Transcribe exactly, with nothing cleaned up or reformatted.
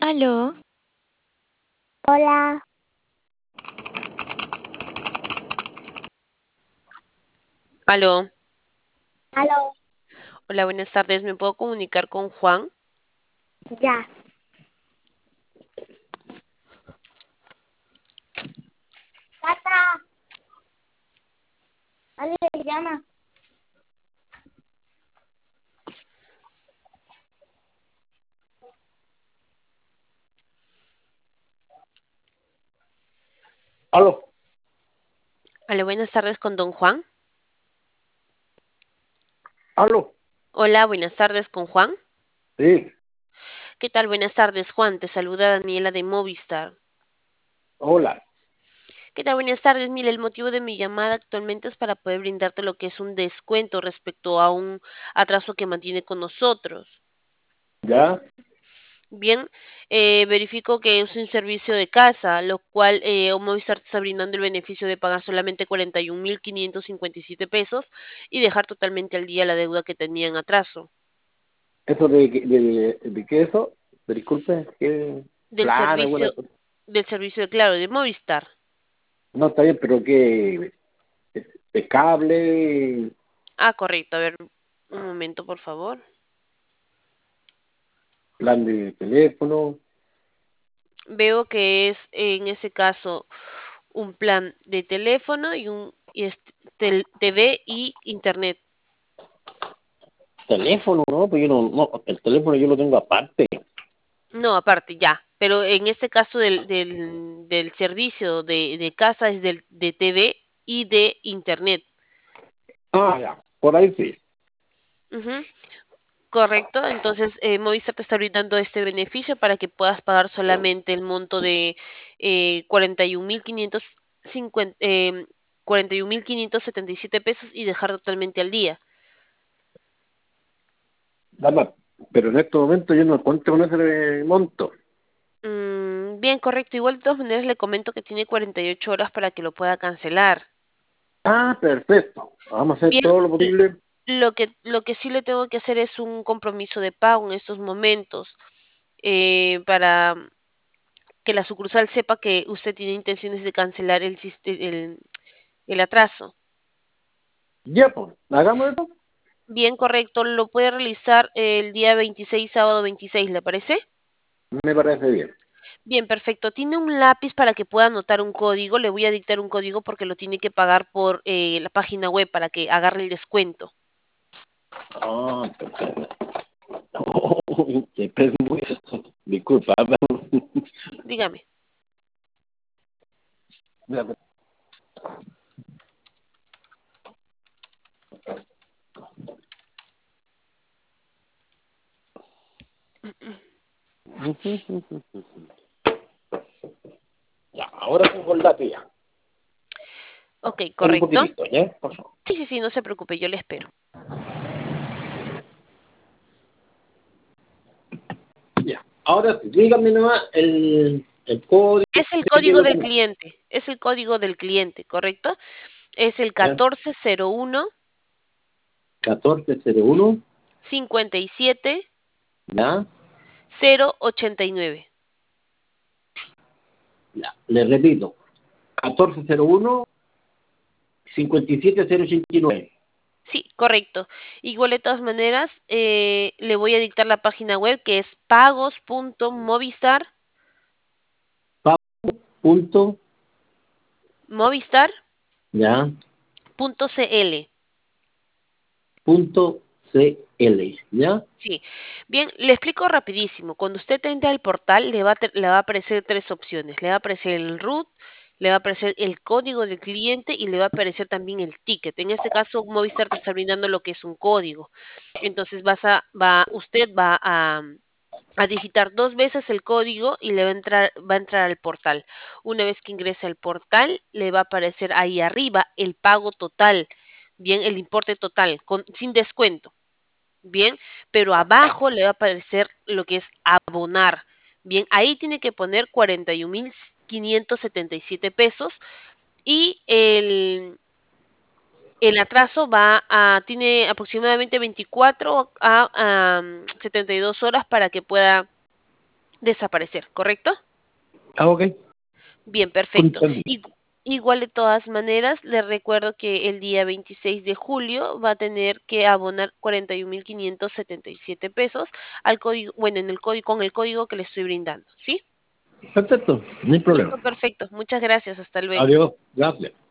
Aló, Hola, Aló, aló, hola, buenas tardes. ¿Me puedo comunicar con Juan? ya. Tata, ¿alguien le llama? Aló, Aló, buenas tardes con don Juan. aló, Hola, buenas tardes con Juan. sí, ¿Qué tal? Buenas tardes, Juan. Te saluda Daniela de Movistar. hola. ¿Qué tal? Buenas tardes. Mira, el motivo de mi llamada actualmente es para poder brindarte lo que es un descuento respecto a un atraso que mantiene con nosotros. ¿Ya? Bien, eh, verifico que es un servicio de casa, lo cual eh, Movistar te está brindando el beneficio de pagar solamente cuarenta y un mil quinientos cincuenta y siete pesos y dejar totalmente al día la deuda que tenía en atraso. ¿Eso de, qué- de, de, de qué eso? Disculpe, ¿qué Del plan, alguna servicio, cosa? del servicio de Claro, de Movistar. No, está bien, pero ¿qué? ¿De, de cable? Ah, correcto. A ver, un momento, por favor. ¿Plan de teléfono? Veo que es en ese caso un plan de teléfono y un y es tel- T V y internet. ¿Teléfono? No, pues yo no, no, el teléfono yo lo tengo aparte. No, aparte, ya. Pero en este caso del, del, del servicio de, de casa es del, de T V y de internet. Ah, ya, por ahí sí. Ujú. Correcto, entonces eh, Movistar te está brindando este beneficio para que puedas pagar solamente el monto de eh, cuarenta y un mil quinientos cincuenta, eh, cuarenta y un mil quinientos setenta y siete pesos y dejar totalmente al día. Dama, pero en este momento yo no cuento con ese monto. Mm, bien, correcto. Igual de todas maneras le comento que tiene cuarenta y ocho horas para que lo pueda cancelar. Ah, perfecto. Vamos a hacer Bien, todo lo l- posible. lo que, lo que sí le tengo que hacer es un compromiso de pago en estos momentos eh, para que la sucursal sepa que usted tiene intenciones de cancelar el, siste- el, el atraso. Ya, pues, hagamos eso. Bien, correcto. Lo puede realizar el día veintiséis, sábado veintiséis, ¿le parece? Me parece bien. Bien, perfecto. ¿Tiene un lápiz para que pueda anotar un código? Le voy a dictar un código porque lo tiene que pagar por eh, la página web para que agarre el descuento. Ah, perfecto. Qué pez muy... Disculpa. Dígame. Ya, ahora tengo el lápiz ya. Ok, Espera un correcto. poquitito, ¿ya? Por favor. Sí, sí, sí, no se preocupe, yo le espero. Ya. Ahora sí, dígame nomás el, el código Es el que código lo del tengo. cliente, es el código del cliente, ¿correcto? Es el ¿Ya? catorce cero uno catorce cero uno, cincuenta y siete ¿ya? cero ochenta y nueve. Ya. Le repito, catorce cero uno, cincuenta y siete cero ochenta y nueve. Sí, correcto. Igual de todas maneras, eh, le voy a dictar la página web que es pagos.movistar, Punto, movistar ¿ya? punto cl. Punto C L, ¿ya? Sí, bien, le explico rapidísimo. Cuando usted entra al portal, le va a, te- le va a aparecer tres opciones. Le va a aparecer el root, le va a aparecer el código del cliente y le va a aparecer también el ticket. En este caso, Movistar te está brindando lo que es un código. Entonces, vas a, va, usted va a, a digitar dos veces el código y le va a entrar, va a entrar al portal. Una vez que ingrese al portal, le va a aparecer ahí arriba el pago total, bien, el importe total, con, sin descuento. Bien, pero abajo le va a aparecer lo que es abonar. Bien, ahí tiene que poner cuarenta y un mil quinientos setenta y siete pesos y el, el atraso va a, tiene aproximadamente veinticuatro a, a setenta y dos horas para que pueda desaparecer, ¿correcto? Ah, ok. Bien, perfecto. Entendido. Igu- Igual de todas maneras, le recuerdo que el día veintiséis de julio va a tener que abonar cuarenta y un mil quinientos setenta y siete pesos al código, bueno, en el código, con el código que le estoy brindando, ¿sí? Perfecto, no hay problema. Listo, perfecto. Muchas gracias. Hasta luego. Adiós, gracias.